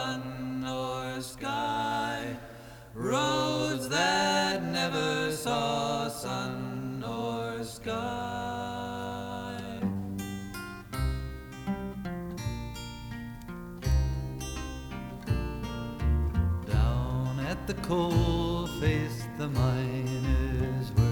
sun or sky, roads that never saw sun or sky. Down at the coal face the miners